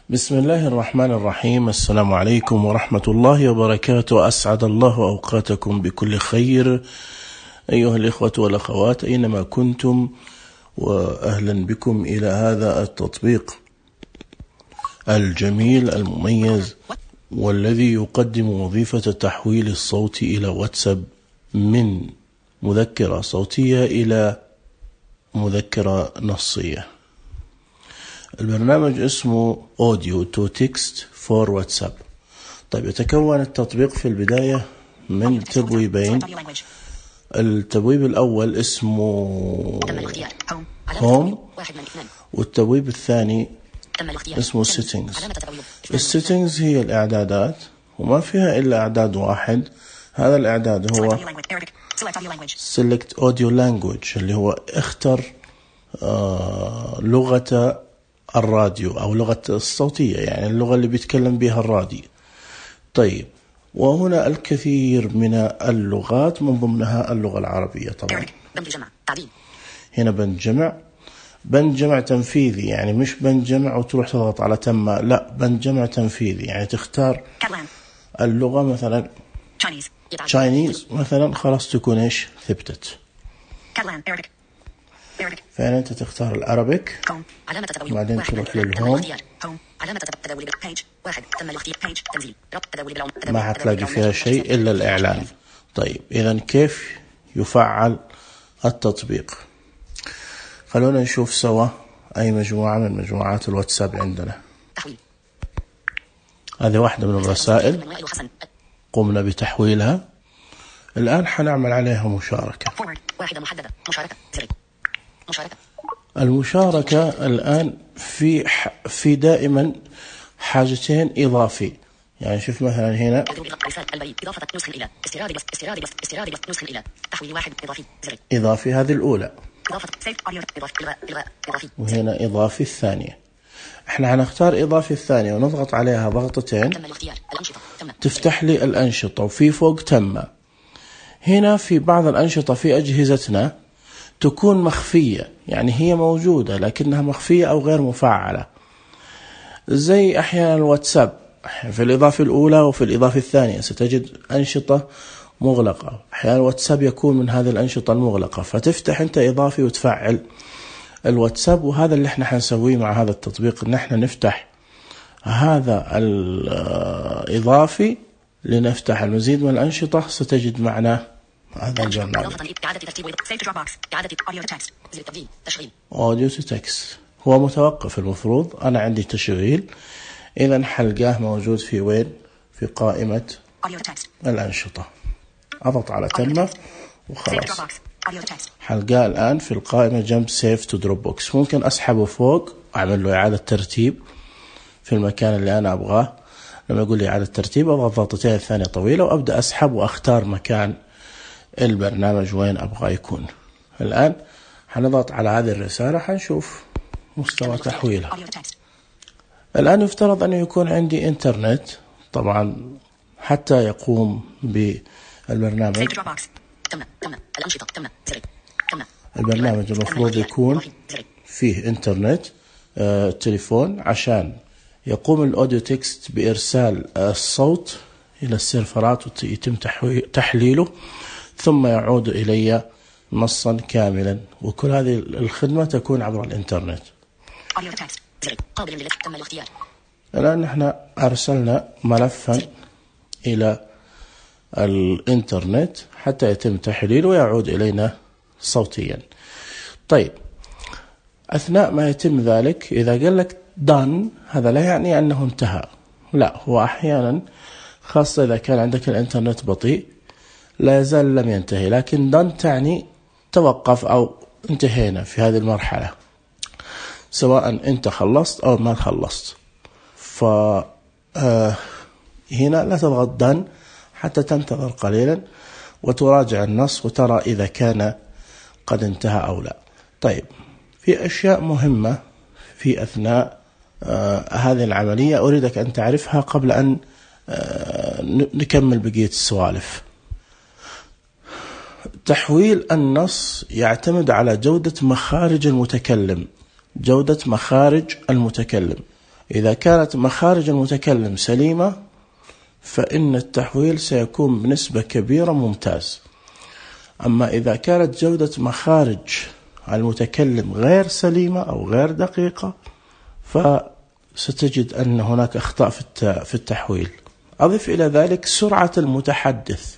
بسم الله الرحمن الرحيم. السلام عليكم ورحمة الله وبركاته. أسعد الله أوقاتكم بكل خير أيها الإخوة والأخوات أينما كنتم، وأهلا بكم إلى هذا التطبيق الجميل المميز والذي يقدم وظيفة التحويل الصوتي إلى واتساب من مذكرة صوتية إلى مذكرة نصية. البرنامج اسمه Audio to Text for WhatsApp. طيب، يتكون التطبيق في البداية من تبويبين. التبويب الأول اسمه Home، والتبويب الثاني اسمه Settings. السيتنجز هي الإعدادات، وما فيها إلا إعداد واحد. هذا الإعداد هو Select Audio Language، اللي هو اختر لغة الراديو أو لغة الصوتية، يعني اللغة اللي بيتكلم بها الراديو. طيب، وهنا الكثير من اللغات من ضمنها اللغة العربية. طبعا هنا بند جمع تنفيذي، يعني مش بند جمع وتروح تضغط على تم، لا، بند جمع تنفيذي، يعني تختار اللغة مثلا Chinese مثلا، خلاص تكون ايش ثبتت. فهنا انت تختار العربيك، بعدين تروح للهوم، ما حتلاقي فيها شيء إلا الإعلان. طيب، إذن كيف يفعل التطبيق؟ خلونا نشوف سوا أي مجموعة من مجموعات الواتساب عندنا. هذه واحدة من الرسائل قمنا بتحويلها. الآن حنعمل عليها مشاركة. المشاركة الآن في دائما حاجتين إضافي. يعني شوف مثلا هنا إضافي، هذه الأولى، وهنا إضافي الثانية. احنا هنختار إضافي الثانية ونضغط عليها ضغطتين، تفتح لي الأنشطة، وفي فوق تم. هنا في بعض الأنشطة في أجهزتنا تكون مخفية، يعني هي موجودة لكنها مخفية أو غير مفعلة، زي أحيانا الواتساب في الإضافة الأولى وفي الإضافة الثانية ستجد أنشطة مغلقة. أحيانا الواتساب يكون من هذه الأنشطة المغلقة، فتفتح أنت إضافي وتفعل الواتساب. وهذا اللي احنا حنسويه مع هذا التطبيق، ان احنا نفتح هذا الإضافي لنفتح المزيد من الأنشطة. ستجد معنا هذا البرنامج Audio to Text، هو متوقف المفروض، أنا عندي تشغيل، إذن حلقاه موجود في وين؟ في قائمة الأنشطة. أضغط على تم وخلاص، حلقاه الآن في القائمة جنب Save to Dropbox. ممكن أسحبه فوق، أعمل له إعادة ترتيب في المكان اللي أنا أبغاه. لما يقول لي إعادة ترتيب أضغط ضغطتين ثانية طويلة وأبدأ أسحب وأختار مكان البرنامج وين أبغى يكون. الآن حنضغط على هذه الرسالة، حنشوف مستوى تحويلها. الآن يفترض أن يكون عندي إنترنت طبعا حتى يقوم بالبرنامج. البرنامج المفروض يكون فيه إنترنت، تليفون، عشان يقوم الأوديو تكست بإرسال الصوت إلى السيرفرات ويتم تحليله، ثم يعود إلي نصا كاملا. وكل هذه الخدمة تكون عبر الإنترنت. الآن نحن أرسلنا ملفا إلى الإنترنت حتى يتم تحليله ويعود إلينا صوتيا. طيب، أثناء ما يتم ذلك إذا قال لك done، هذا لا يعني أنه انتهى، لا، هو أحيانا خاصة إذا كان عندك الإنترنت بطيء لا يزال لم ينتهي، لكن done تعني توقف أو انتهينا في هذه المرحلة، سواء أنت خلصت أو ما خلصت. فهنا لا تضغط done حتى تنتظر قليلا وتراجع النص وترى إذا كان قد انتهى أو لا. طيب، في أشياء مهمة في أثناء هذه العملية أريدك أن تعرفها قبل أن نكمل بقية السوالف. تحويل النص يعتمد على جودة مخارج المتكلم. إذا كانت مخارج المتكلم سليمة فإن التحويل سيكون بنسبة كبيرة ممتاز. أما إذا كانت جودة مخارج المتكلم غير سليمة أو غير دقيقة فستجد أن هناك أخطاء في التحويل. أضف إلى ذلك سرعة المتحدث.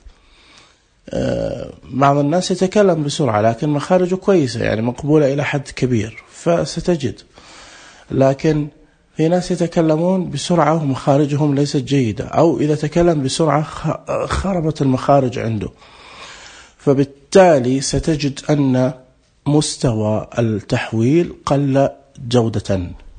بعض الناس يتكلم بسرعة لكن مخارجه كويسة يعني مقبولة إلى حد كبير فستجد، لكن في ناس يتكلمون بسرعة ومخارجهم ليست جيدة، أو إذا تكلم بسرعة خربت المخارج عنده، فبالتالي ستجد أن مستوى التحويل قل جودة.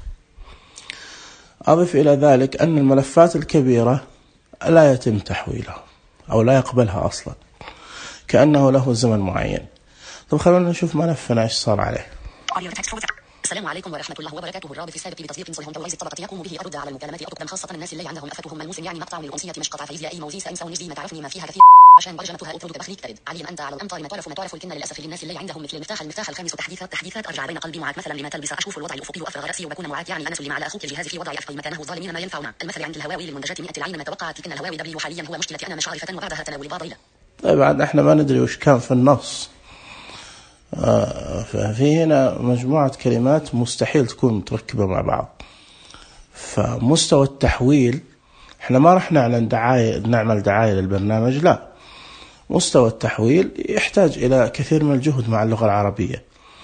أضف إلى ذلك أن الملفات الكبيرة لا يتم تحويلها أو لا يقبلها أصلا، كأنه له زمن معين. طب خلونا نشوف ملفنا إيش صار عليه. السلام عليكم ورحمة الله وبركاته. الرابط السابق لتصديق صحيح تويز الطبقة يقوم به أرد على المكالمات أقدم خاصة الناس اللي عندهم أفتهم ملموس يعني مقطع من الأمسية مش قطع فيزيائي موزي سأنسى ونجدي ما تعرفني ما فيها كثير عشان برجمتها أطرد بخليك ترد عليا أنت على الأمطار ما تعرف الكن للأسف للناس اللي عندهم مثل المفتاح الخامس تحديثات أرجع بين قلبي معك مثلا لما تلبس أشوف الوضع الأفقي وأفرغ رأسي وبكون معك يعني أنا سلم على أخوك الجهاز في وضع أفقي مكانه الظالمين ما ينفعنا المثل عند الهواوي للمنتجات 100 العين ما توقعت لكن الهواوي دبليو حاليا هو مشكلتي أنا مش عارفة وبعدها تناول بعض إلى. طيب بعد احنا ما ندري وش كان في النص. ففي هنا مجموعة كلمات مستحيل تكون متركبة مع بعض. فمستوى التحويل احنا ما راح نعمل دعاية للبرنامج، لا، مستوى التحويل يحتاج إلى كثير من الجهد مع اللغة العربية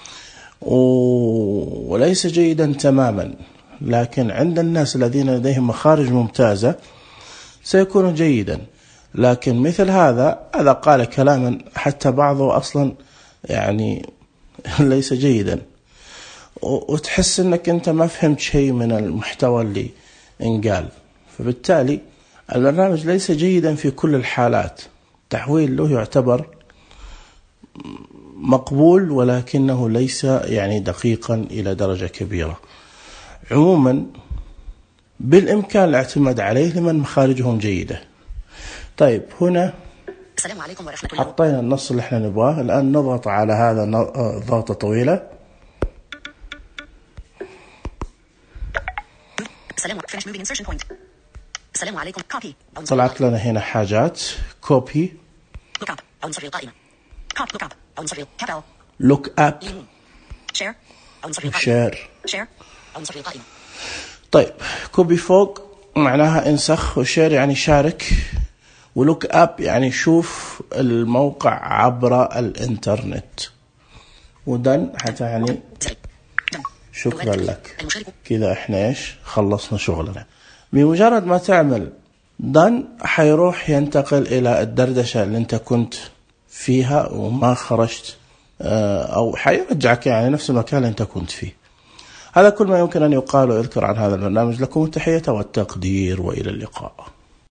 وليس جيدا تماما، لكن عند الناس الذين لديهم مخارج ممتازة سيكون جيدا. لكن مثل هذا قال كلاما حتى بعضه أصلا يعني ليس جيدا، وتحس أنك أنت ما فهمت شيء من المحتوى اللي انقال، فبالتالي البرنامج ليس جيدا في كل الحالات. التحويل له يعتبر مقبول ولكنه ليس يعني دقيقا إلى درجة كبيرة. عموما بالإمكان الاعتماد عليه لمن مخارجهم جيدة. طيب هنا السلام عليكم ورحمة الله. حطينا النص اللي احنا نبغاه، الآن نضغط على هذا ضغطة طويلة. السلام عليكم. كوبي. طلعت لنا هنا حاجات كوبي، لوك اب أو نصر القائمة، لوك اب أو نصر القائمة، لوك اب، شير أو نصر القائمة، شير أو نصر القائمة. طيب كوبي فوق معناها انسخ، وشير يعني شارك، ولوك اب يعني شوف الموقع عبر الانترنت، ودن حتى يعني شكرا لك. كذا احنا ايش خلصنا شغلنا. بمجرد ما تعمل دن حيروح ينتقل الى الدردشة اللي انت كنت فيها وما خرجت، او حيرجعك يعني نفس المكان اللي انت كنت فيه. هذا كل ما يمكن ان يقال ويذكر عن هذا البرنامج. لكم التحية والتقدير والى اللقاء.